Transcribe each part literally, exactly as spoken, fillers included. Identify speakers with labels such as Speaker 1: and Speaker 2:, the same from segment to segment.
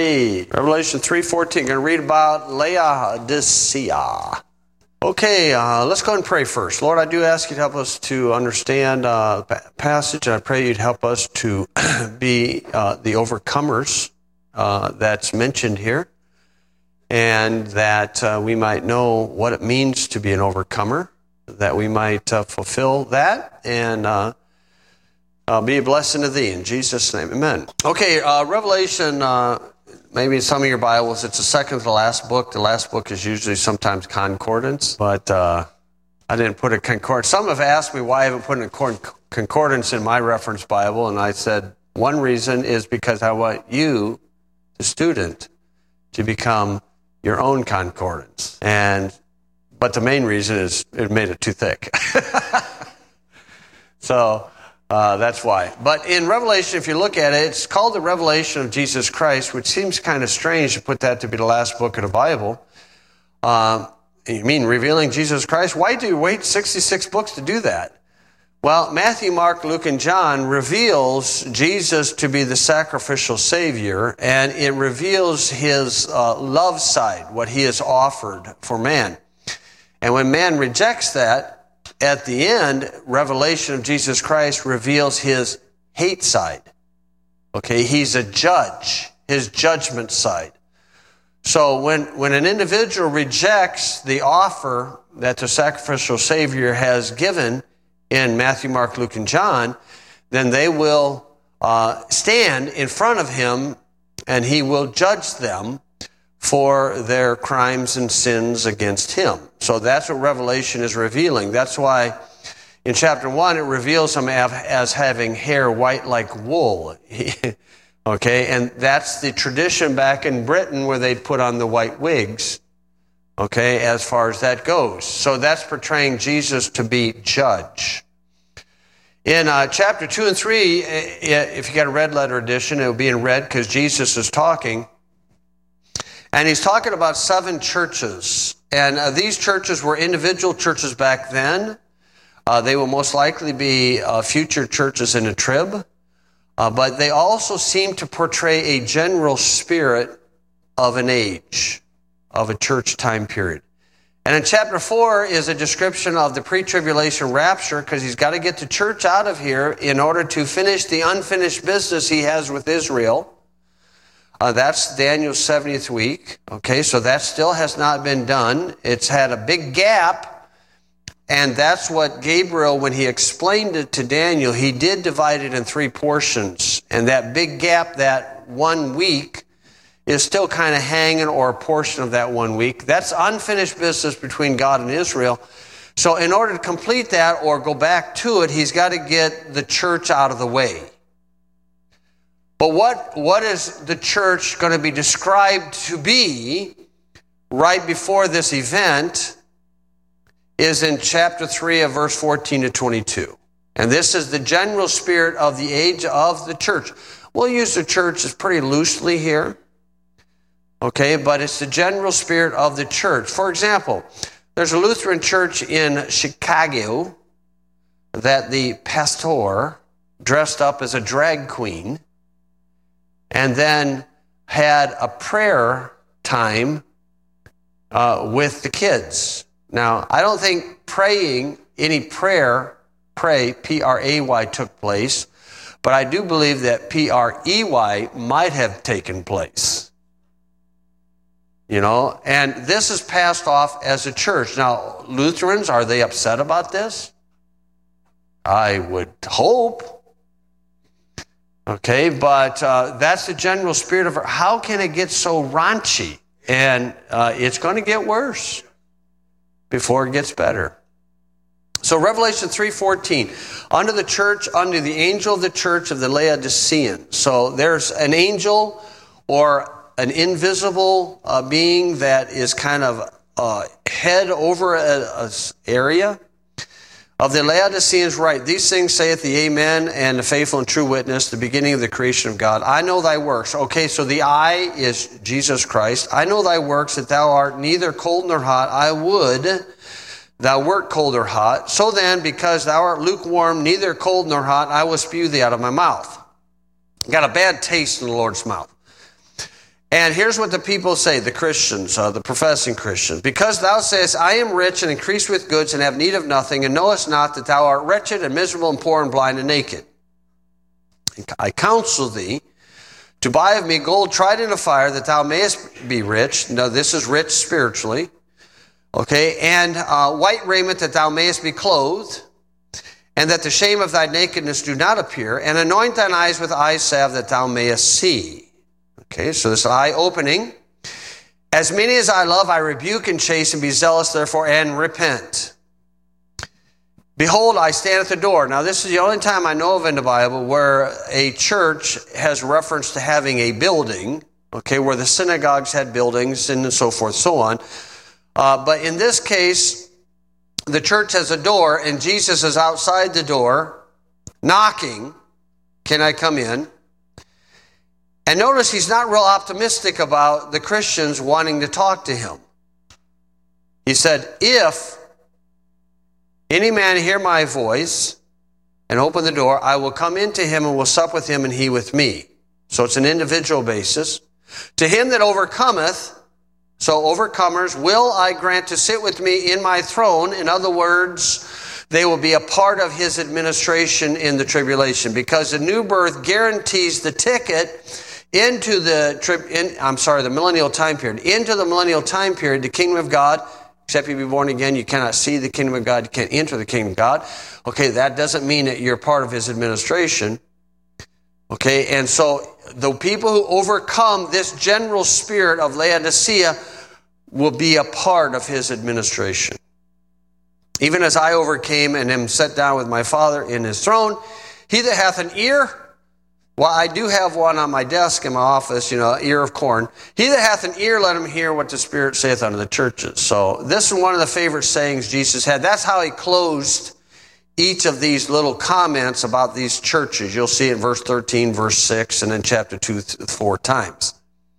Speaker 1: three. Revelation three fourteen. Going to read about Laodicea. Okay, uh, let's go ahead and pray first. Lord, I do ask you to help us to understand uh, the passage. I pray you'd help us to be uh, the overcomers uh, that's mentioned here, and that uh, we might know what it means to be an overcomer, that we might uh, fulfill that, and uh, uh, be a blessing to thee. In Jesus' name, amen. Okay, uh, Revelation, uh, maybe in some of your Bibles, it's the second to the last book. The last book is usually sometimes concordance, but uh, I didn't put a concordance. Some have asked me why I haven't put a concordance in my reference Bible, and I said one reason is because I want you, the student, to become your own concordance. And but the main reason is it made it too thick. So uh, that's why. But in Revelation, if you look at it, it's called the Revelation of Jesus Christ, which seems kind of strange to put that to be the last book of the Bible. Um, you mean revealing Jesus Christ? Why do you wait sixty-six books to do that? Well, Matthew, Mark, Luke, and John reveals Jesus to be the sacrificial Savior, and it reveals his uh, love side, what he has offered for man. And when man rejects that, at the end, Revelation of Jesus Christ reveals his hate side. Okay, he's a judge, his judgment side. So when, when an individual rejects the offer that the sacrificial Savior has given in Matthew, Mark, Luke, and John, then they will uh, stand in front of him and he will judge them for their crimes and sins against him. So that's what Revelation is revealing. That's why in chapter one it reveals him as having hair white like wool. Okay, and that's the tradition back in Britain where they'd put on the white wigs. Okay, as far as that goes. So that's portraying Jesus to be judge. In uh, chapter two and three, if you got a red letter edition, it will be in red because Jesus is talking. And he's talking about seven churches. And uh, these churches were individual churches back then. Uh, they will most likely be uh, future churches in a trib. Uh, but they also seem to portray a general spirit of an age, of a church time period. And in chapter four is a description of the pre-tribulation rapture, because he's got to get the church out of here in order to finish the unfinished business he has with Israel. Uh, that's Daniel's seventieth week. Okay, so that still has not been done. It's had a big gap, and that's what Gabriel, when he explained it to Daniel, he did divide it in three portions. And that big gap, that one week, is still kind of hanging, or a portion of that one week. That's unfinished business between God and Israel. So in order to complete that or go back to it, he's got to get the church out of the way. But what, what is the church going to be described to be right before this event is in chapter three of verse fourteen to twenty-two. And this is the general spirit of the age of the church. We'll use the church as pretty loosely here. Okay, but it's the general spirit of the church. For example, there's a Lutheran church in Chicago that the pastor dressed up as a drag queen and then had a prayer time uh, with the kids. Now, I don't think praying, any prayer, pray, P R A Y, took place, but I do believe that P R E Y might have taken place. You know, and this is passed off as a church. Now, Lutherans, are they upset about this? I would hope. Okay, but uh, that's the general spirit of it. How can it get so raunchy? And uh, it's going to get worse before it gets better. So Revelation three fourteen, under the church, under the angel of the church of the Laodiceans. So there's an angel or an invisible uh, being that is kind of uh, head over an area. Of the Laodiceans write, these things saith the Amen and the faithful and true witness, the beginning of the creation of God. I know thy works. Okay, so the I is Jesus Christ. I know thy works, that thou art neither cold nor hot. I would thou wert cold or hot. So then, because thou art lukewarm, neither cold nor hot, I will spew thee out of my mouth. Got a bad taste in the Lord's mouth. And here's what the people say, the Christians, uh, the professing Christians. Because thou sayest, I am rich and increased with goods and have need of nothing, and knowest not that thou art wretched and miserable and poor and blind and naked. I counsel thee to buy of me gold tried in a fire, that thou mayest be rich. Now, this is rich spiritually. Okay, and uh, white raiment, that thou mayest be clothed, and that the shame of thy nakedness do not appear, and anoint thine eyes with eye salve, that thou mayest see. Okay, so this eye opening. As many as I love, I rebuke and chasten, be zealous therefore, and repent. Behold, I stand at the door. Now, this is the only time I know of in the Bible where a church has reference to having a building, okay, where the synagogues had buildings and so forth, so on. Uh, but in this case, the church has a door, and Jesus is outside the door, knocking. Can I come in? And notice he's not real optimistic about the Christians wanting to talk to him. He said, if any man hear my voice and open the door, I will come into him and will sup with him and he with me. So it's an individual basis. To him that overcometh, so overcomers, will I grant to sit with me in my throne. In other words, they will be a part of his administration in the tribulation, because the new birth guarantees the ticket into the, tri- in, I'm sorry, the millennial time period. Into the millennial time period, the kingdom of God, except you be born again, you cannot see the kingdom of God, you can't enter the kingdom of God. Okay, that doesn't mean that you're part of his administration. Okay, and so the people who overcome this general spirit of Laodicea will be a part of his administration. Even as I overcame and am set down with my Father in his throne, he that hath an ear, well, I do have one on my desk in my office, you know, ear of corn. He that hath an ear, let him hear what the Spirit saith unto the churches. So this is one of the favorite sayings Jesus had. That's how he closed each of these little comments about these churches. You'll see it in verse thirteen, verse six, and then chapter two, four times.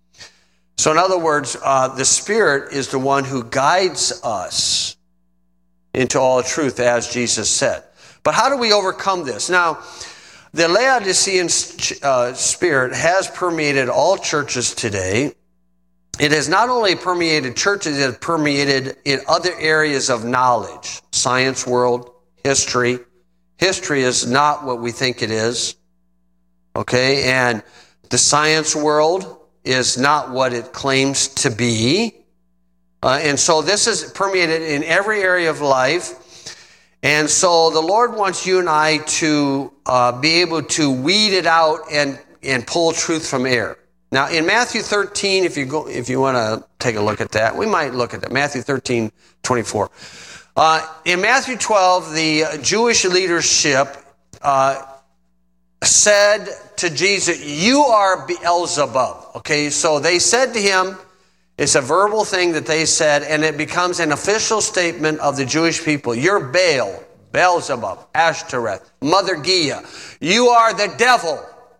Speaker 1: So in other words, uh, the Spirit is the one who guides us into all truth, as Jesus said. But how do we overcome this? Now, the Laodicean uh, spirit has permeated all churches today. It has not only permeated churches, it has permeated in other areas of knowledge. Science world, history. History is not what we think it is. Okay, and the science world is not what it claims to be. Uh, and so this is permeated in every area of life. And so the Lord wants you and I to uh, be able to weed it out and, and pull truth from error. Now, in Matthew thirteen, if you go, if you want to take a look at that, we might look at that. Matthew thirteen, twenty-four. Uh, in Matthew twelve, the Jewish leadership uh, said to Jesus, "You are Beelzebub." Okay, so they said to him, it's a verbal thing that they said, and it becomes an official statement of the Jewish people. You're Baal, Beelzebub, Ashtoreth, Mother Gia. You are the devil.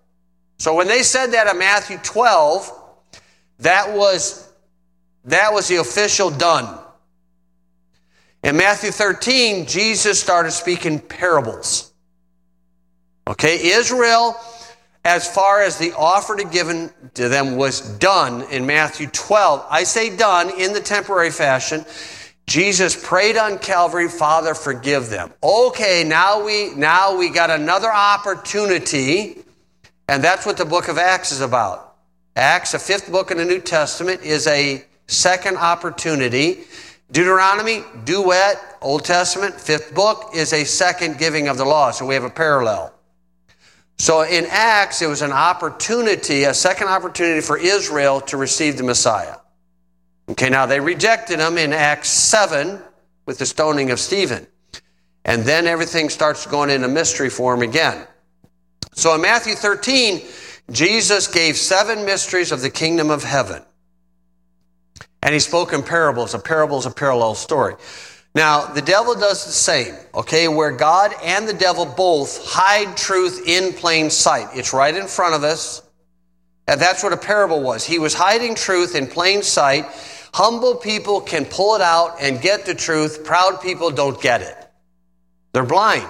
Speaker 1: So when they said that in Matthew twelve, that was, that was the official done. In Matthew thirteen, Jesus started speaking parables. Okay, Israel, as far as the offer to given to them was done in Matthew twelve. I say done in the temporary fashion. Jesus prayed on Calvary, Father, forgive them. Okay, now we, now we got another opportunity, and that's what the book of Acts is about. Acts, the fifth book in the New Testament, is a second opportunity. Deuteronomy, duet, Old Testament, fifth book, is a second giving of the law. So we have a parallel. So in Acts, it was an opportunity, a second opportunity for Israel to receive the Messiah. Okay, now they rejected him in Acts seven with the stoning of Stephen. And then everything starts going into mystery for him again. So in Matthew thirteen, Jesus gave seven mysteries of the kingdom of heaven. And he spoke in parables. A parable is a parallel story. Now, the devil does the same, okay, where God and the devil both hide truth in plain sight. It's right in front of us, and that's what a parable was. He was hiding truth in plain sight. Humble people can pull it out and get the truth. Proud people don't get it. They're blind.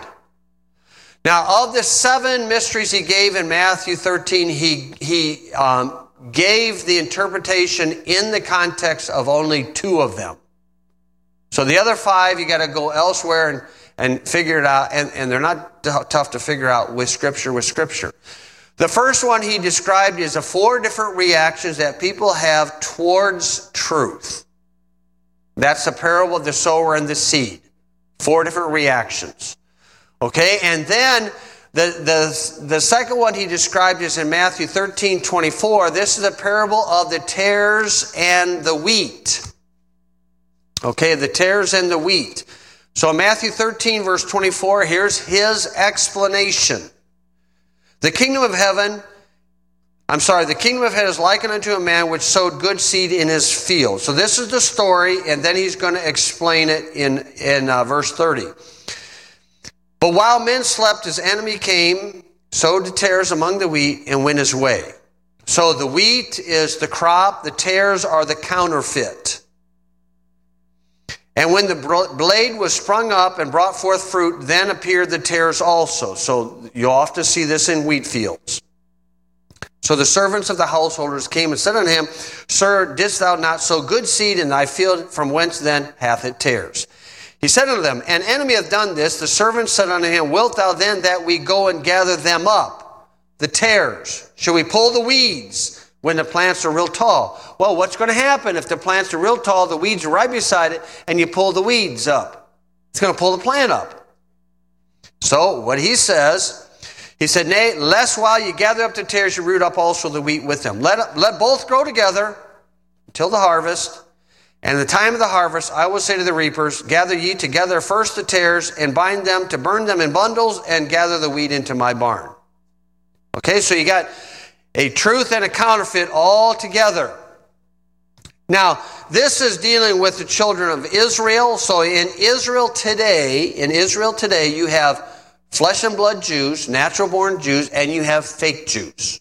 Speaker 1: Now, of the seven mysteries he gave in Matthew thirteen, he, he um, gave the interpretation in the context of only two of them. So the other five, you got to go elsewhere and, and figure it out. And, and they're not t- tough to figure out with Scripture, with Scripture. The first one he described is the four different reactions that people have towards truth. That's the parable of the sower and the seed. Four different reactions. Okay, and then the, the, the second one he described is in Matthew thirteen twenty-four. This is a parable of the tares and the wheat. Okay, the tares and the wheat. So Matthew thirteen verse twenty-four, here's his explanation. The kingdom of heaven, I'm sorry, the kingdom of heaven is likened unto a man which sowed good seed in his field. So this is the story, and then he's going to explain it in, in uh, verse thirty. But while men slept, his enemy came, sowed the tares among the wheat, and went his way. So the wheat is the crop, the tares are the counterfeit. And when the blade was sprung up and brought forth fruit, then appeared the tares also. So you'll often see this in wheat fields. So the servants of the householders came and said unto him, Sir, didst thou not sow good seed in thy field? From whence then hath it tares? He said unto them, An enemy hath done this. The servants said unto him, Wilt thou then that we go and gather them up, the tares? Shall we pull the weeds when the plants are real tall? Well, what's going to happen if the plants are real tall, the weeds are right beside it, and you pull the weeds up? It's going to pull the plant up. So what he says, he said, Nay, lest while you gather up the tares, you root up also the wheat with them. Let, let both grow together until the harvest. And in the time of the harvest, I will say to the reapers, Gather ye together first the tares, and bind them to burn them in bundles, and gather the wheat into my barn. Okay, so you got a truth and a counterfeit all together. Now, this is dealing with the children of Israel. So in Israel today, in Israel today, you have flesh and blood Jews, natural-born Jews, and you have fake Jews.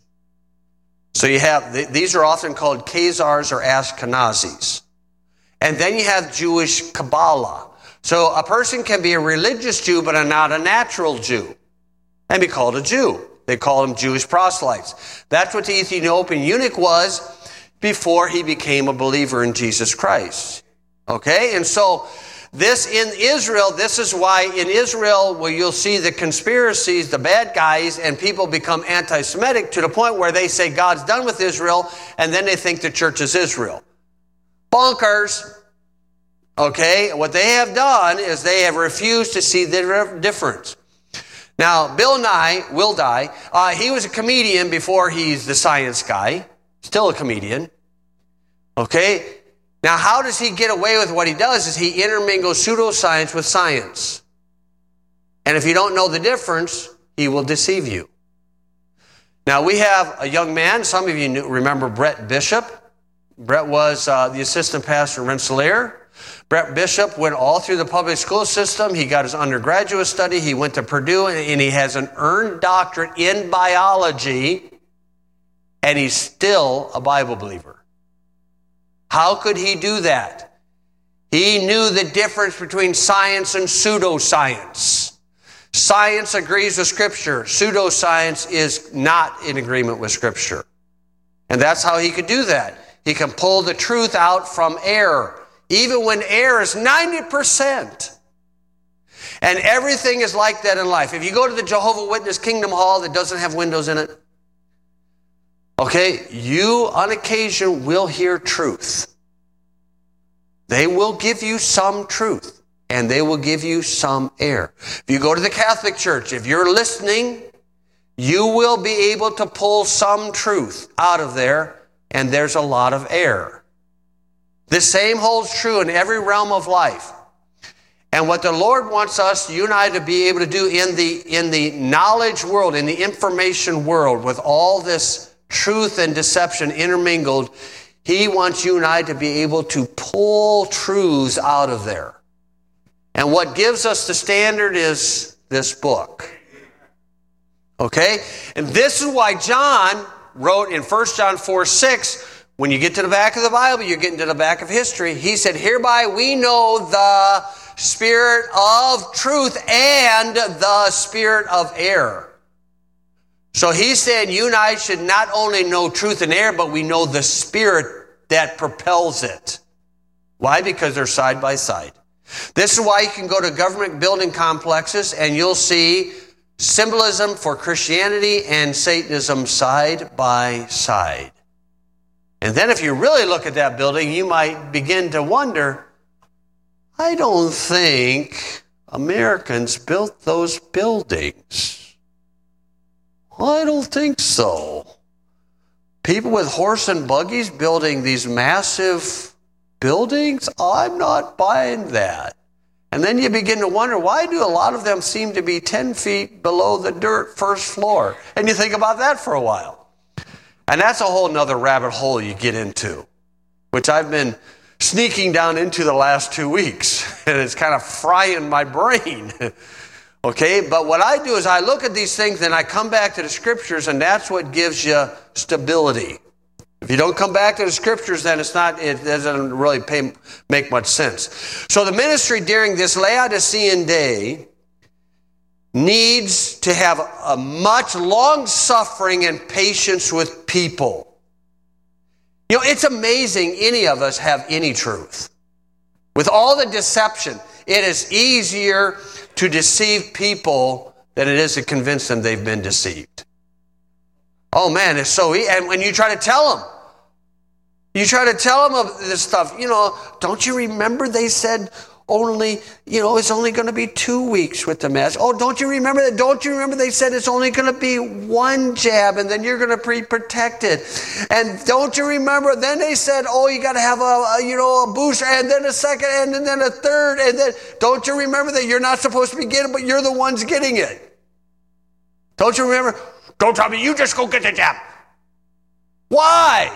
Speaker 1: So you have, these are often called Khazars or Ashkenazis. And then you have Jewish Kabbalah. So a person can be a religious Jew, but not a natural Jew, and be called a Jew. They call them Jewish proselytes. That's what the Ethiopian eunuch was before he became a believer in Jesus Christ. Okay? And so this in Israel, this is why in Israel, where you'll see the conspiracies, the bad guys, and people become anti-Semitic to the point where they say God's done with Israel, and then they think the church is Israel. Bonkers. Okay? What they have done is they have refused to see the difference. Now, Bill Nye, Will Nye, uh, he was a comedian before he's the science guy. Still a comedian. Okay? Now, how does he get away with what he does is he intermingles pseudoscience with science. And if you don't know the difference, he will deceive you. Now, we have a young man. Some of you knew, remember Brett Bishop. Brett was uh, the assistant pastor in Rensselaer. Brett Bishop went all through the public school system. He got his undergraduate study. He went to Purdue, and he has an earned doctorate in biology, and he's still a Bible believer. How could he do that? He knew the difference between science and pseudoscience. Science agrees with Scripture. Pseudoscience is not in agreement with Scripture. And that's how he could do that. He can pull the truth out from error, even when error is ninety percent. And everything is like that in life. If you go to the Jehovah's Witness Kingdom Hall that doesn't have windows in it, okay, you on occasion will hear truth. They will give you some truth, and they will give you some error. If you go to the Catholic Church, if you're listening, you will be able to pull some truth out of there, and there's a lot of error. The same holds true in every realm of life. And what the Lord wants us, you and I, to be able to do in the, in the knowledge world, in the information world, with all this truth and deception intermingled, He wants you and I to be able to pull truths out of there. And what gives us the standard is this book. Okay? And this is why John wrote in First John four six, when you get to the back of the Bible, you're getting to the back of history. He said, hereby we know the spirit of truth and the spirit of error. So he's saying you and I should not only know truth and error, but we know the spirit that propels it. Why? Because they're side by side. This is why you can go to government building complexes and you'll see symbolism for Christianity and Satanism side by side. And then if you really look at that building, you might begin to wonder, I don't think Americans built those buildings. I don't think so. People with horse and buggies building these massive buildings, I'm not buying that. And then you begin to wonder, why do a lot of them seem to be ten feet below the dirt first floor? And you think about that for a while. And that's a whole nother rabbit hole you get into, which I've been sneaking down into the last two weeks. And it's kind of frying my brain. Okay, but what I do is I look at these things and I come back to the scriptures, and that's what gives you stability. If you don't come back to the scriptures, then it's not, it doesn't really pay, make much sense. So the ministry during this Laodicean day needs to have a much long suffering and patience with people. You know, it's amazing any of us have any truth. With all the deception, it is easier to deceive people than it is to convince them they've been deceived. Oh man, it's so easy. And when you try to tell them, you try to tell them of this stuff, you know, don't you remember they said only, you know, it's only going to be two weeks with the mask. Oh, don't you remember that? Don't you remember they said it's only going to be one jab and then you're going to be protected. And don't you remember, then they said, oh, you got to have a, a, you know, a booster and then a second and then a third. And then don't you remember that you're not supposed to be getting it, but you're the ones getting it. Don't you remember? Don't tell me, you just go get the jab. Why?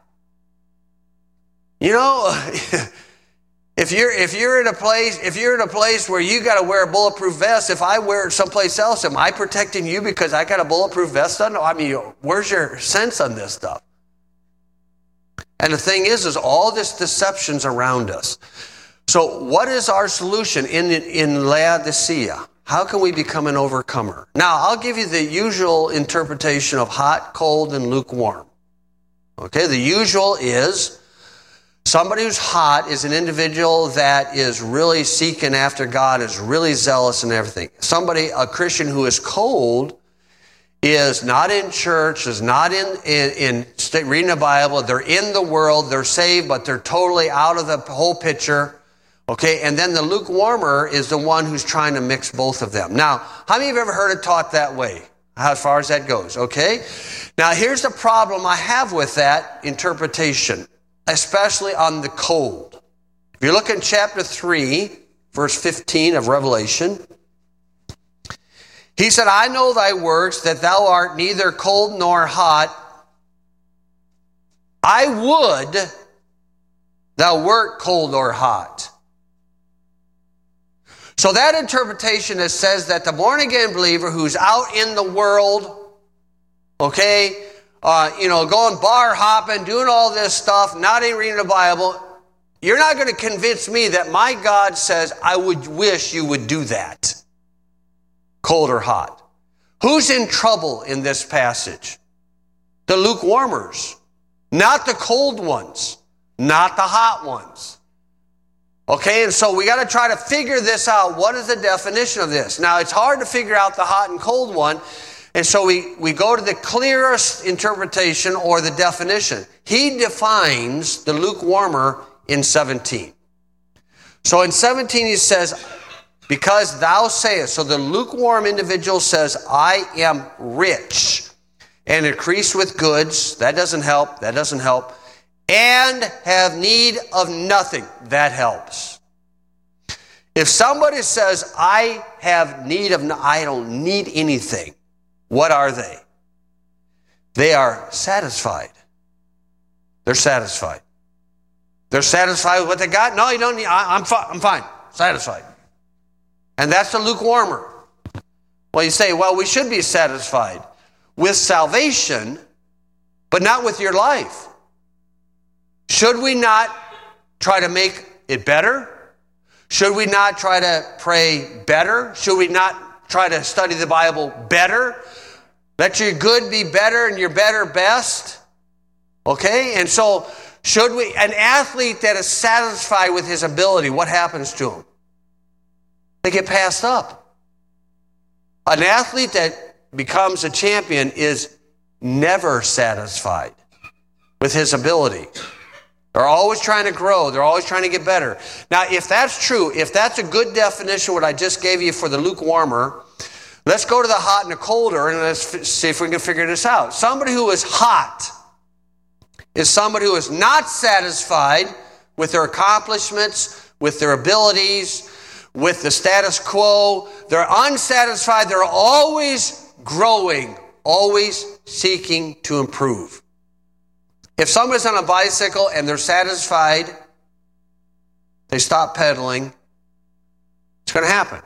Speaker 1: You know, if you're if you're in a place if you're in a place where you got to wear a bulletproof vest, if I wear it someplace else, am I protecting you because I got a bulletproof vest on? I mean, where's your sense on this stuff? And the thing is, is all this deception's around us. So, what is our solution in in Laodicea? How can we become an overcomer? Now, I'll give you the usual interpretation of hot, cold, and lukewarm. Okay, the usual is somebody who's hot is an individual that is really seeking after God, is really zealous and everything. Somebody, a Christian who is cold, is not in church, is not in, in, in reading the Bible. They're in the world, they're saved, but they're totally out of the whole picture. Okay, and then the lukewarmer is the one who's trying to mix both of them. Now, how many of you have ever heard it taught that way? As far as that goes, okay? Now, here's the problem I have with that interpretation, especially on the cold. If you look in chapter three, verse fifteen of Revelation, he said, I know thy works, that thou art neither cold nor hot. I would thou wert cold or hot. So that interpretation that says that the born-again believer who's out in the world, okay, uh, you know, going bar hopping, doing all this stuff, not even reading the Bible, you're not going to convince me that my God says, I would wish you would do that, cold or hot. Who's in trouble in this passage? The lukewarmers, not the cold ones, not the hot ones. Okay, and so we got to try to figure this out. What is the definition of this? Now, it's hard to figure out the hot and cold one, and so we, we go to the clearest interpretation or the definition. He defines the lukewarmer in seventeen. So in seventeen he says, because thou sayest, so the lukewarm individual says, I am rich and increased with goods. That doesn't help, that doesn't help. And have need of nothing. That helps. If somebody says, I have need of, no, I don't need anything, what are they? They are satisfied. They're satisfied. They're satisfied with what they got. No, you don't need, I, I'm, fi- I'm fine, satisfied. And that's the lukewarmer. Well, you say, well, we should be satisfied with salvation, but not with your life. Should we not try to make it better? Should we not try to pray better? Should we not try to study the Bible better? Let your good be better and your better best. Okay? And so, should we, an athlete that is satisfied with his ability, what happens to him? They get passed up. An athlete that becomes a champion is never satisfied with his ability. They're always trying to grow. They're always trying to get better. Now, if that's true, if that's a good definition, what I just gave you for the lukewarmer, let's go to the hot and the colder, and let's f- see if we can figure this out. Somebody who is hot is somebody who is not satisfied with their accomplishments, with their abilities, with the status quo. They're unsatisfied. They're always growing, always seeking to improve. If somebody's on a bicycle and they're satisfied, they stop pedaling, it's going to happen.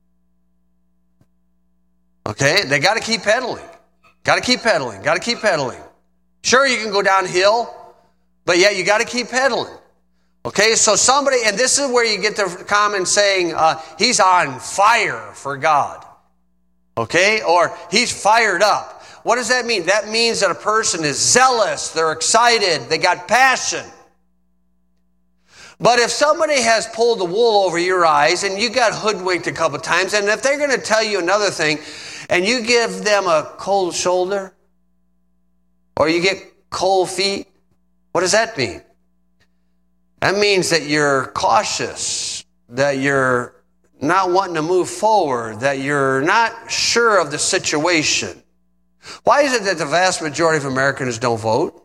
Speaker 1: Okay? They got to keep pedaling. Got to keep pedaling. Got to keep pedaling. Sure, you can go downhill, but yeah, you got to keep pedaling. Okay? So somebody, and this is where you get the common saying, uh, he's on fire for God. Okay? Or he's fired up. What does that mean? That means that a person is zealous, they're excited, they got passion. But if somebody has pulled the wool over your eyes and you got hoodwinked a couple times, and if they're going to tell you another thing and you give them a cold shoulder or you get cold feet, what does that mean? That means that you're cautious, that you're not wanting to move forward, that you're not sure of the situation. Why is it that the vast majority of Americans don't vote?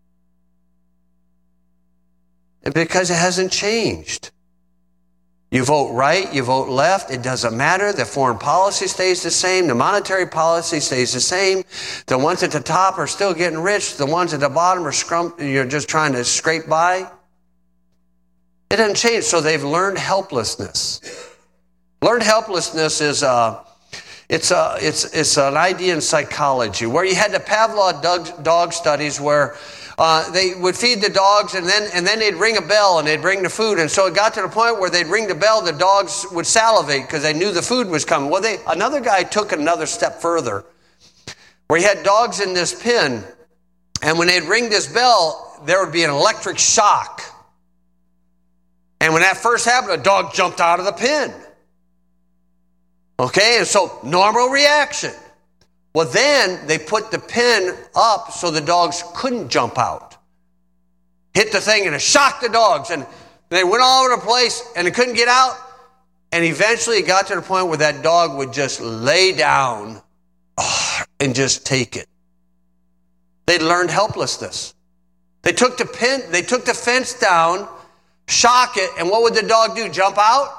Speaker 1: Because it hasn't changed. You vote right, you vote left, it doesn't matter. The foreign policy stays the same. The monetary policy stays the same. The ones at the top are still getting rich. The ones at the bottom are scrum- you're just trying to scrape by. It doesn't change. So they've learned helplessness. Learned helplessness is... Uh, It's a, it's, it's an idea in psychology where you had the Pavlov dog, dog studies where uh, they would feed the dogs and then, and then they'd ring a bell and they'd bring the food. And so it got to the point where they'd ring the bell, the dogs would salivate because they knew the food was coming. Well, they, another guy took it another step further where he had dogs in this pen, and when they'd ring this bell, there would be an electric shock. And when that first happened, a dog jumped out of the pen. Okay, and so normal reaction. Well, then they put the pin up so the dogs couldn't jump out. Hit the thing and it shocked the dogs, and they went all over the place and they couldn't get out. And eventually it got to the point where that dog would just lay down and just take it. They learned helplessness. They took the pin, they took the fence down, shock it, and what would the dog do? Jump out?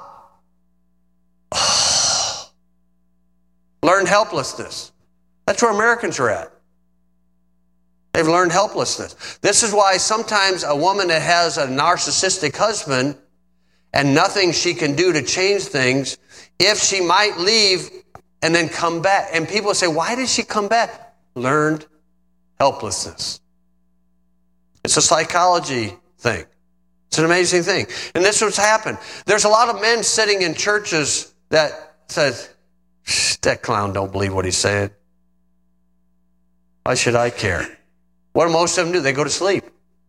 Speaker 1: Learned helplessness. That's where Americans are at. They've learned helplessness. This is why sometimes a woman that has a narcissistic husband and nothing she can do to change things, if she might leave and then come back. And people say, why did she come back? Learned helplessness. It's a psychology thing. It's an amazing thing. And this is what's happened. There's a lot of men sitting in churches that says, that clown don't believe what he's saying. Why should I care? What do most of them do? They go to sleep.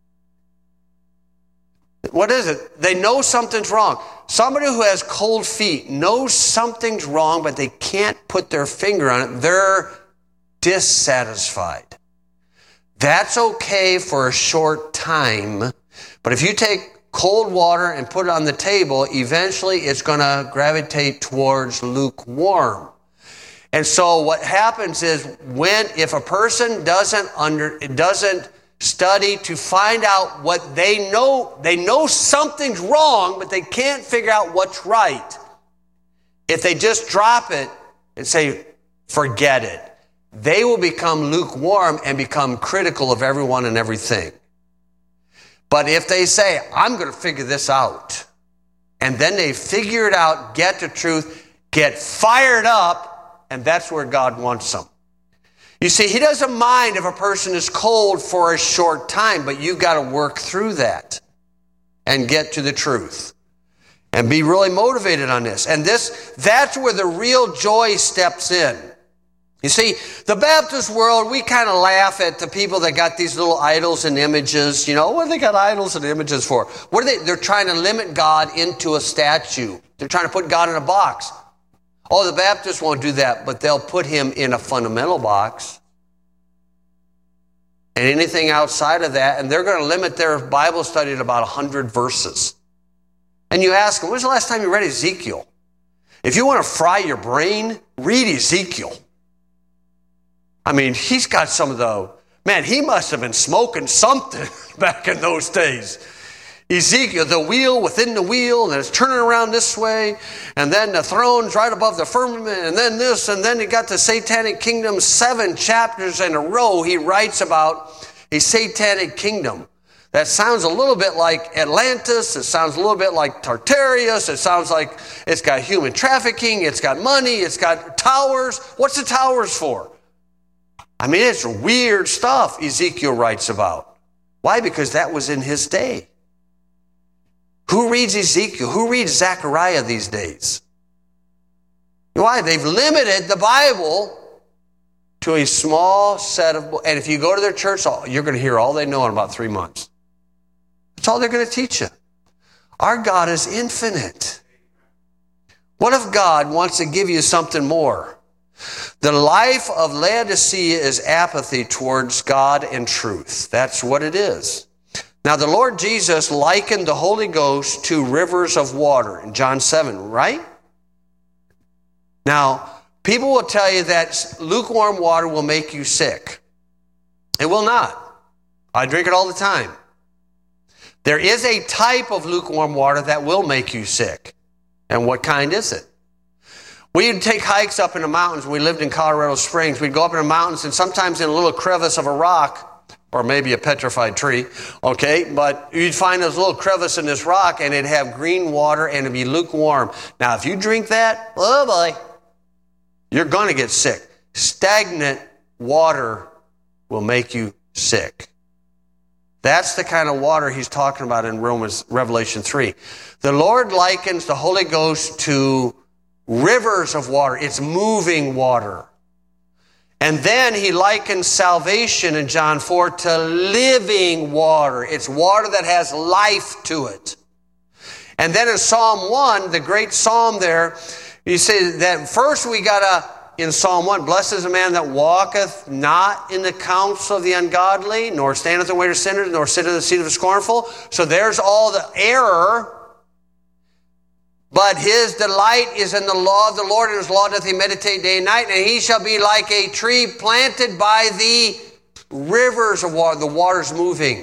Speaker 1: What is it? They know something's wrong. Somebody who has cold feet knows something's wrong, but they can't put their finger on it. They're dissatisfied. That's okay for a short time, but if you take cold water and put it on the table, eventually it's going to gravitate towards lukewarm. And so what happens is when, if a person doesn't under, doesn't study to find out what they know, they know something's wrong, but they can't figure out what's right. If they just drop it and say, forget it, they will become lukewarm and become critical of everyone and everything. But if they say, I'm going to figure this out, and then they figure it out, get the truth, get fired up, and that's where God wants them. You see, he doesn't mind if a person is cold for a short time, but you've got to work through that and get to the truth and be really motivated on this. And this, that's where the real joy steps in. You see, the Baptist world, we kind of laugh at the people that got these little idols and images. You know, what do they got idols and images for? What are they? They're trying to limit God into a statue. They're trying to put God in a box. Oh, the Baptists won't do that, but they'll put him in a fundamental box. And anything outside of that, and they're going to limit their Bible study to about one hundred verses. And you ask them, when's the last time you read Ezekiel? If you want to fry your brain, read Ezekiel. I mean, he's got some of the, man, he must have been smoking something back in those days. Ezekiel, the wheel within the wheel, and it's turning around this way, and then the throne's right above the firmament, and then this, and then he got the satanic kingdom. Seven chapters in a row he writes about a satanic kingdom. That sounds a little bit like Atlantis. It sounds a little bit like Tartarus. It sounds like it's got human trafficking. It's got money. It's got towers. What's the towers for? I mean, it's weird stuff Ezekiel writes about. Why? Because that was in his day. Who reads Ezekiel? Who reads Zechariah these days? Why? They've limited the Bible to a small set of books. And if you go to their church, you're going to hear all they know in about three months. That's all they're going to teach you. Our God is infinite. What if God wants to give you something more? The life of Laodicea is apathy towards God and truth. That's what it is. Now, the Lord Jesus likened the Holy Ghost to rivers of water in John seven, right? Now, people will tell you that lukewarm water will make you sick. It will not. I drink it all the time. There is a type of lukewarm water that will make you sick. And what kind is it? We'd take hikes up in the mountains. We lived in Colorado Springs. We'd go up in the mountains, and sometimes in a little crevice of a rock, or maybe a petrified tree, okay, but you'd find this little crevice in this rock, and it'd have green water, and it'd be lukewarm. Now, if you drink that, oh boy, you're going to get sick. Stagnant water will make you sick. That's the kind of water he's talking about in Romans, Revelation three. The Lord likens the Holy Ghost to rivers of water. It's moving water. And then he likens salvation in John four to living water. It's water that has life to it. And then in Psalm one, the great psalm there, you say that first we got to, in Psalm one, blessed is the man that walketh not in the counsel of the ungodly, nor standeth in the way of sinners, nor sitteth in the seat of the scornful. So there's all the error. But his delight is in the law of the Lord, and his law doth he meditate day and night, and he shall be like a tree planted by the rivers of water. The water's moving.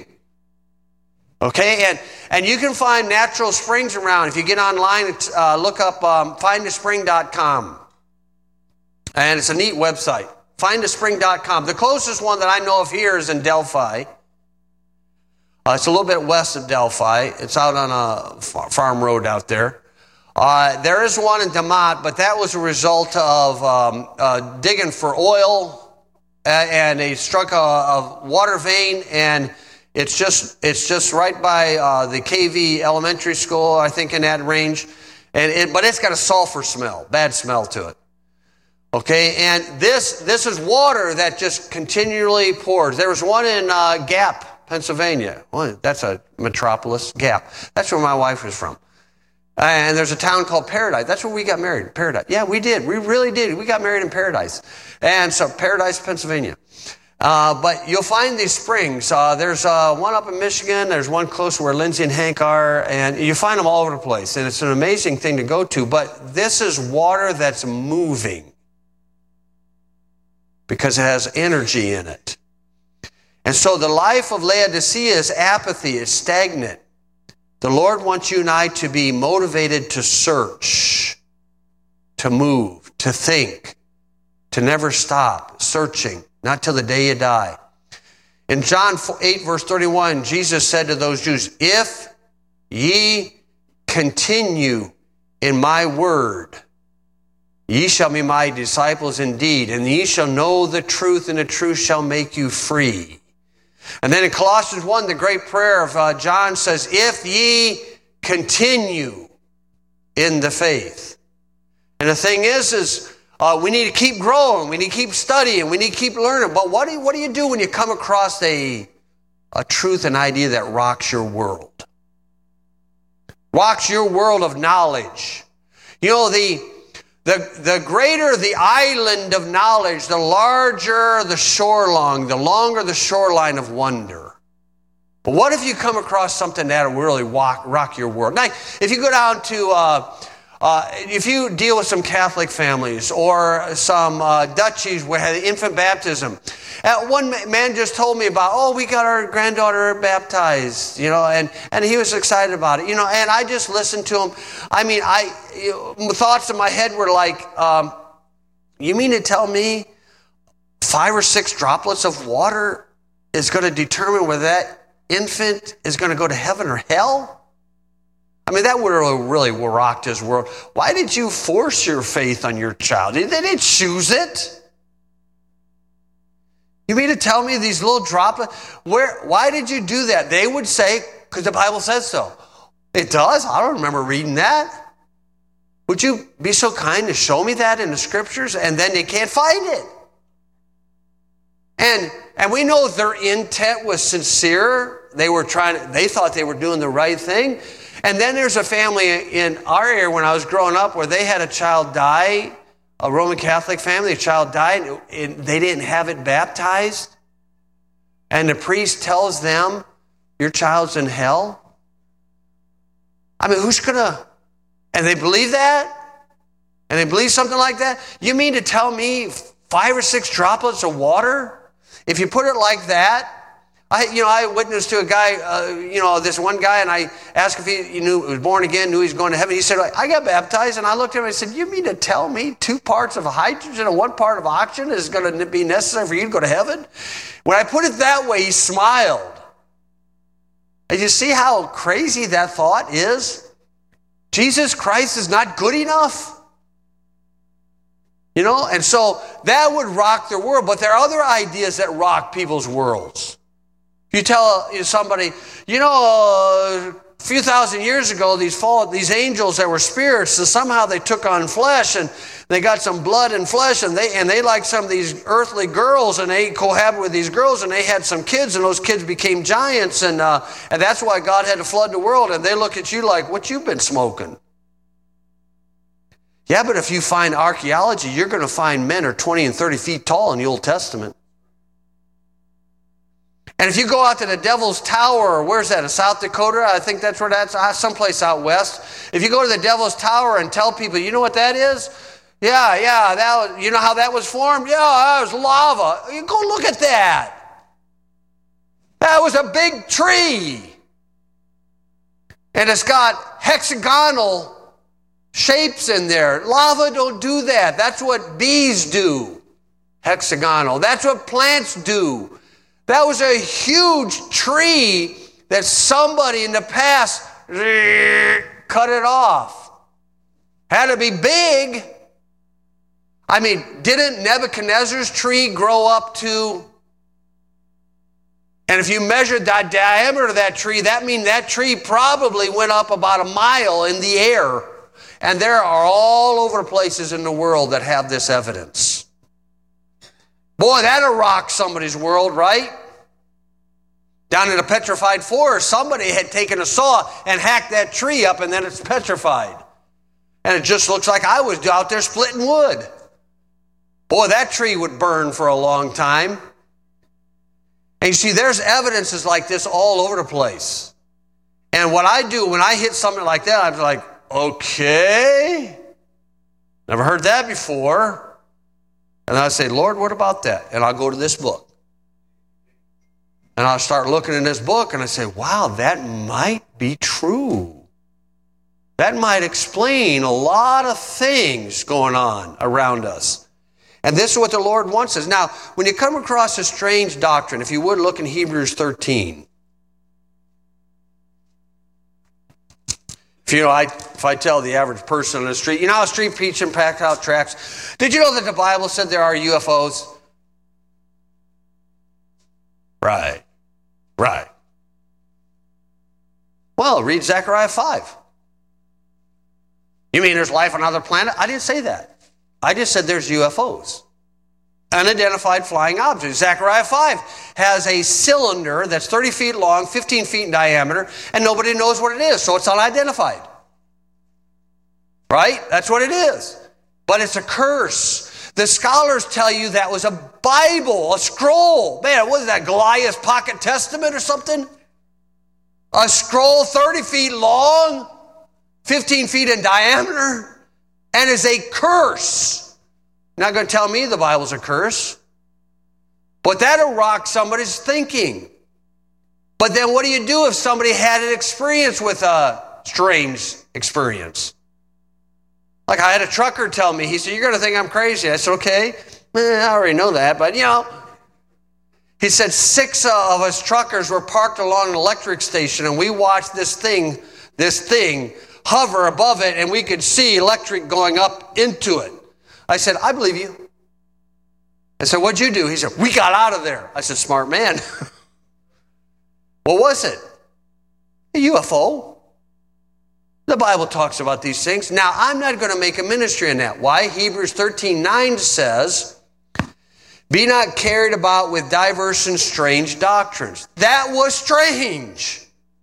Speaker 1: Okay, and, and you can find natural springs around. If you get online, uh, look up um, find a spring dot com. And it's a neat website. find a spring dot com. The closest one that I know of here is in Delphi. Uh, it's a little bit west of Delphi. It's out on a farm road out there. Uh, there is one in Damat, but that was a result of um, uh, digging for oil, and, and they struck a, a water vein, and it's just it's just right by uh, the K V elementary school, I think, in that range. And it, but it's got a sulfur smell, bad smell to it. Okay, and this this is water that just continually pours. There was one in uh, Gap, Pennsylvania. Well, that's a metropolis, Gap. That's where my wife was from. And there's a town called Paradise. That's where we got married, Paradise. Yeah, we did. We really did. We got married in Paradise. And so Paradise, Pennsylvania. Uh, but you'll find these springs. Uh, there's uh, one up in Michigan. There's one close to where Lindsay and Hank are. And you find them all over the place. And it's an amazing thing to go to. But this is water that's moving because it has energy in it. And so the life of Laodicea is apathy. It's stagnant. The Lord wants you and I to be motivated to search, to move, to think, to never stop searching, not till the day you die. In John eight, verse thirty-one, Jesus said to those Jews, if ye continue in my word, ye shall be my disciples indeed, and ye shall know the truth, and the truth shall make you free. And then in Colossians one, the great prayer of uh, John says, if ye continue in the faith. And the thing is, is Uh, we need to keep growing. We need to keep studying. We need to keep learning. But what do you, what do you do when you come across a, a truth, an idea that rocks your world? Rocks your world of knowledge. You know, the, the, the greater the island of knowledge, the larger the shoreline, the longer the shoreline of wonder. But what if you come across something that will really rock, rock your world? Now, if you go down to... Uh, Uh, if you deal with some Catholic families or some uh, duchies where had infant baptism, uh, one man just told me about, oh, we got our granddaughter baptized, you know, and, and he was excited about it, you know, and I just listened to him. I mean, I you know, thoughts in my head were like, um, you mean to tell me five or six droplets of water is going to determine whether that infant is going to go to heaven or hell? I mean, that would have really rocked his world. Why did you force your faith on your child? They didn't choose it. You mean to tell me these little droplets? Where? Why did you do that? They would say, because the Bible says so. It does? I don't remember reading that. Would you be so kind to show me that in the scriptures? And then they can't find it. And, and we know their intent was sincere. They were trying to, they thought they were doing the right thing. And then there's a family in our area when I was growing up where they had a child die, a Roman Catholic family, a child died, and they didn't have it baptized. And the priest tells them, your child's in hell. I mean, who's going to, and they believe that? And they believe something like that? You mean to tell me five or six droplets of water? If you put it like that, I, you know, I witnessed to a guy, uh, you know, this one guy, and I asked if he, he knew he was born again, knew he was going to heaven. He said, I got baptized, and I looked at him and I said, you mean to tell me two parts of hydrogen and one part of oxygen is going to be necessary for you to go to heaven? When I put it that way, he smiled. And you see how crazy that thought is? Jesus Christ is not good enough? You know, and so that would rock their world, but there are other ideas that rock people's worlds. You tell somebody, you know, a few thousand years ago, these fall, these angels that were spirits, and somehow they took on flesh, and they got some blood and flesh, and they and they like some of these earthly girls, and they cohabited with these girls, and they had some kids, and those kids became giants, and uh, and that's why God had to flood the world. And they look at you like, what you been smoking? Yeah, but if you find archaeology, you're going to find men are twenty and thirty feet tall in the Old Testament. And if you go out to the Devil's Tower, where's that, in South Dakota? I think that's where that's, someplace out west. If you go to the Devil's Tower and tell people, you know what that is? Yeah, yeah, that was, you know how that was formed? Yeah, that was lava. You go look at that. That was a big tree. And it's got hexagonal shapes in there. Lava don't do that. That's what bees do. Hexagonal. That's what plants do. That was a huge tree that somebody in the past cut it off. Had to be big. I mean, didn't Nebuchadnezzar's tree grow up to? And if you measured the diameter of that tree, that means that tree probably went up about a mile in the air. And there are all over places in the world that have this evidence. Boy, that'll rock somebody's world, right? Down in a petrified forest, somebody had taken a saw and hacked that tree up, and then it's petrified. And it just looks like I was out there splitting wood. Boy, that tree would burn for a long time. And you see, there's evidences like this all over the place. And what I do when I hit something like that, I'm like, okay, never heard that before. And I say, Lord, what about that? And I'll go to this book. And I'll start looking in this book, and I say, wow, that might be true. That might explain a lot of things going on around us. And this is what the Lord wants us. Now, when you come across a strange doctrine, if you would look in Hebrews thirteen. If you know, I, if I tell the average person on the street, you know how street preaching packed out tracts? Did you know that the Bible said there are U F Os? Right. Right. Well, read Zechariah five. You mean there's life on another planet? I didn't say that. I just said there's U F Os. Unidentified flying objects. Zechariah five has a cylinder that's thirty feet long, fifteen feet in diameter, and nobody knows what it is, so it's unidentified. Right? That's what it is. But it's a curse. The scholars tell you that was a Bible, a scroll. Man, what is that, Goliath's Pocket Testament or something? A scroll thirty feet long, fifteen feet in diameter, and is a curse. You're not going to tell me the Bible's a curse. But that'll rock somebody's thinking. But then what do you do if somebody had an experience with a strange experience? Like I had a trucker tell me, he said, you're going to think I'm crazy. I said, okay, eh, I already know that, but you know. He said six of us truckers were parked along an electric station and we watched this thing, this thing hover above it and we could see electric going up into it. I said, I believe you. I said, what'd you do? He said, we got out of there. I said, smart man. What was it? A U F O. The Bible talks about these things. Now, I'm not going to make a ministry in that. Why? Hebrews thirteen nine says, be not carried about with diverse and strange doctrines. That was strange.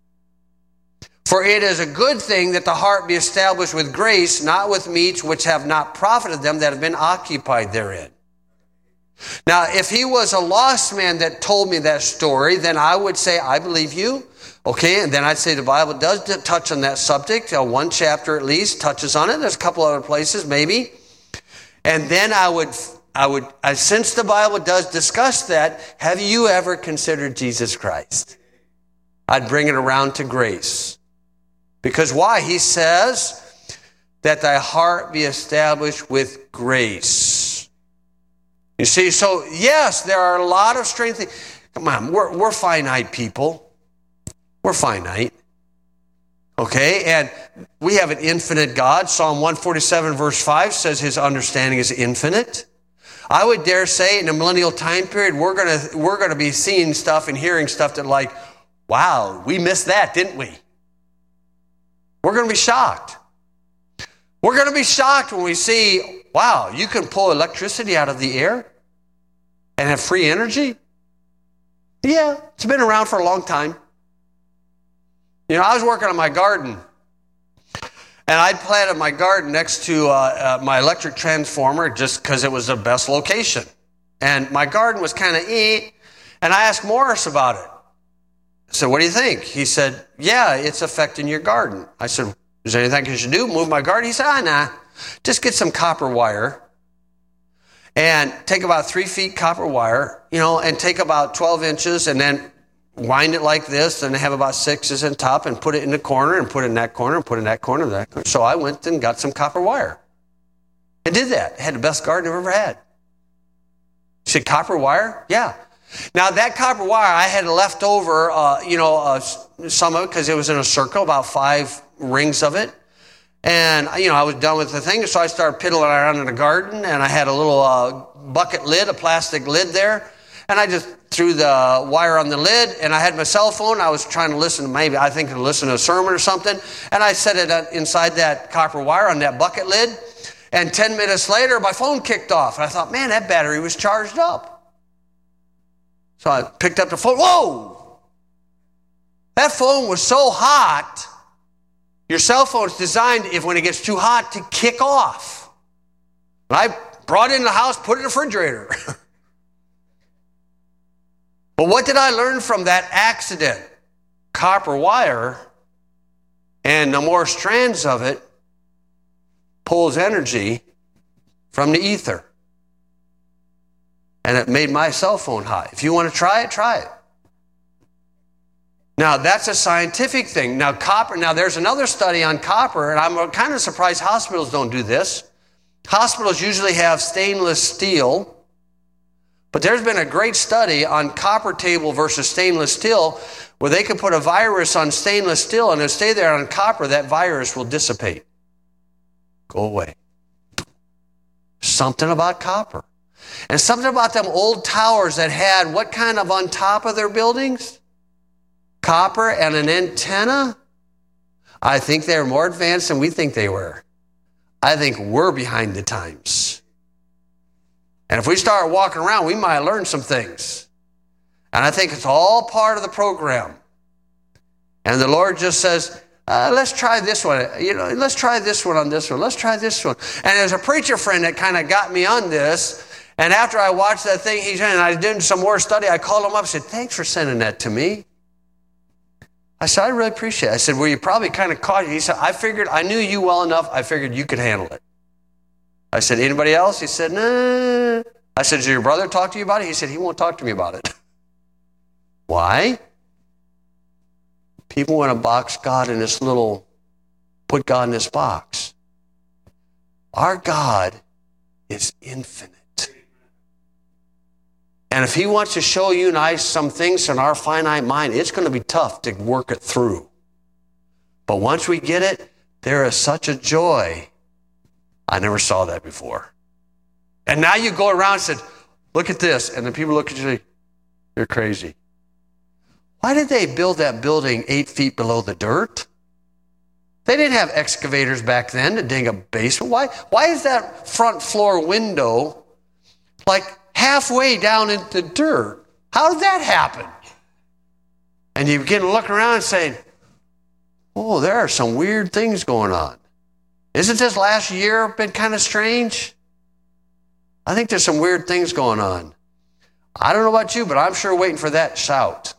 Speaker 1: For it is a good thing that the heart be established with grace, not with meats which have not profited them that have been occupied therein. Now, if he was a lost man that told me that story, then I would say, I believe you. Okay, and then I'd say the Bible does touch on that subject. Uh, one chapter at least touches on it. There's a couple other places maybe. And then I would, I would, I, since the Bible does discuss that, have you ever considered Jesus Christ? I'd bring it around to grace. Because why? He says that thy heart be established with grace. You see, so yes, there are a lot of strange things. Come on, we're, we're finite people. We're finite. Okay, and we have an infinite God. Psalm one forty-seven verse five says his understanding is infinite. I would dare say in the millennial time period, we're going to we're going to be seeing stuff and hearing stuff that like, wow, we missed that, didn't we? We're going to be shocked. We're going to be shocked when we see, wow, you can pull electricity out of the air and have free energy? Yeah, it's been around for a long time. You know, I was working on my garden, and I planted my garden next to uh, uh, my electric transformer just because it was the best location. And my garden was kind of eh, and I asked Morris about it. I said, what do you think? He said, yeah, it's affecting your garden. I said, is there anything I should do? Move my garden? He said, ah, nah. Just get some copper wire and take about three feet copper wire, you know, and take about twelve inches and then wind it like this and have about sixes on top and put it in the corner and put it in that corner and put it in that corner and that corner. So I went and got some copper wire and did that. I had the best garden I've ever had. He said, copper wire? Yeah. Now, that copper wire, I had left over, uh, you know, uh, some of it because it was in a circle, about five rings of it. And, you know, I was done with the thing, so I started piddling around in the garden, and I had a little uh, bucket lid, a plastic lid there, and I just threw the wire on the lid, and I had my cell phone. I was trying to listen to maybe, I think, to listen to a sermon or something, and I set it inside that copper wire on that bucket lid, and ten minutes later, my phone kicked off, and I thought, man, that battery was charged up. So I picked up the phone. Whoa! That phone was so hot. Your cell phone's designed, if when it gets too hot, to kick off. And I brought it in the house, put it in the refrigerator. But what did I learn from that accident? Copper wire, and the more strands of it, pulls energy from the ether. And it made my cell phone hot. If you want to try it, try it. Now, that's a scientific thing. Now, copper, now there's another study on copper, and I'm kind of surprised hospitals don't do this. Hospitals usually have stainless steel, but there's been a great study on copper table versus stainless steel where they can put a virus on stainless steel and it'll stay there on copper, that virus will dissipate. Go away. Something about copper. And something about them old towers that had what kind of on top of their buildings? Copper and an antenna? I think they're more advanced than we think they were. I think we're behind the times. And if we start walking around, we might learn some things. And I think it's all part of the program. And the Lord just says, uh, let's try this one. You know, let's try this one on this one. Let's try this one. And there's a preacher friend that kind of got me on this. And after I watched that thing, he and I did some more study, I called him up and said, thanks for sending that to me. I said, I really appreciate it. I said, well, you probably kind of caught it. He said, I figured, I knew you well enough, I figured you could handle it. I said, anybody else? He said, nah. I said, did your brother talk to you about it? He said, he won't talk to me about it. Why? People want to box God in this little, put God in this box. Our God is infinite. And if he wants to show you and I some things in our finite mind, it's going to be tough to work it through. But once we get it, there is such a joy. I never saw that before. And now you go around and said, look at this. And then people look at you and say, you're crazy. Why did they build that building eight feet below the dirt? They didn't have excavators back then to dig a basement. Why, why is that front floor window like halfway down into the dirt? How did that happen? And you begin to look around and say, oh, there are some weird things going on. Isn't this last year been kind of strange? I think there's some weird things going on. I don't know about you, but I'm sure waiting for that shout.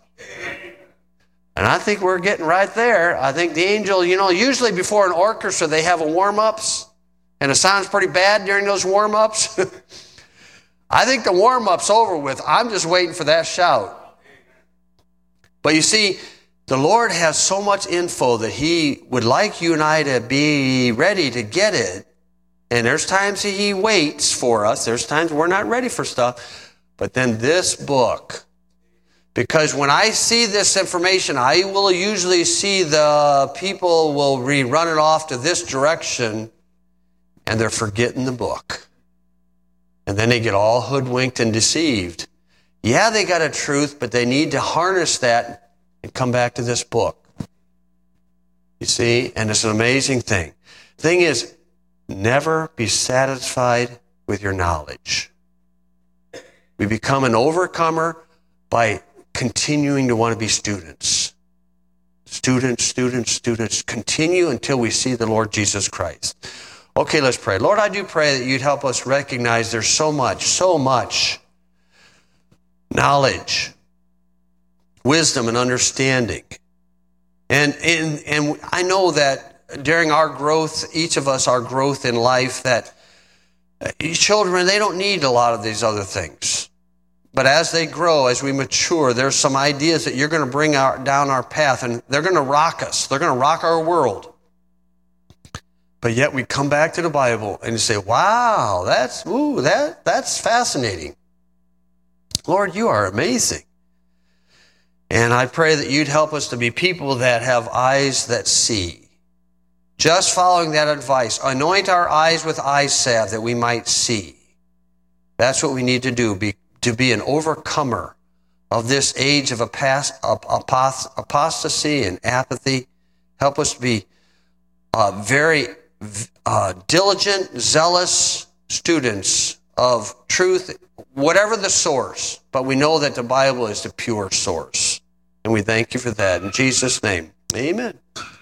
Speaker 1: And I think we're getting right there. I think the angel, you know, usually before an orchestra, they have a warm-ups, and it sounds pretty bad during those warm-ups. I think the warm-up's over with. I'm just waiting for that shout. But you see, the Lord has so much info that he would like you and I to be ready to get it. And there's times he waits for us. There's times we're not ready for stuff. But then this book, because when I see this information, I will usually see the people will rerun it off to this direction, and they're forgetting the book. And then they get all hoodwinked and deceived. Yeah, they got a truth, but they need to harness that and come back to this book. You see? And it's an amazing thing. Thing is, never be satisfied with your knowledge. We become an overcomer by continuing to want to be students. Students, students, students. Continue until we see the Lord Jesus Christ. Okay, let's pray. Lord, I do pray that you'd help us recognize there's so much, so much knowledge, wisdom, and understanding. And, and, and I know that during our growth, each of us, our growth in life, that children, they don't need a lot of these other things. But as they grow, as we mature, there's some ideas that you're going to bring our, down our path, and they're going to rock us. They're going to rock our world. But yet we come back to the Bible and you say, wow, that's, ooh, that, that's fascinating. Lord, you are amazing. And I pray that you'd help us to be people that have eyes that see. Just following that advice, anoint our eyes with eye salve that we might see. That's what we need to do, be, to be an overcomer of this age of apostasy and apathy. Help us to be uh, very uh, diligent, zealous students of truth, whatever the source. But we know that the Bible is the pure source. And we thank you for that. In Jesus' name, amen.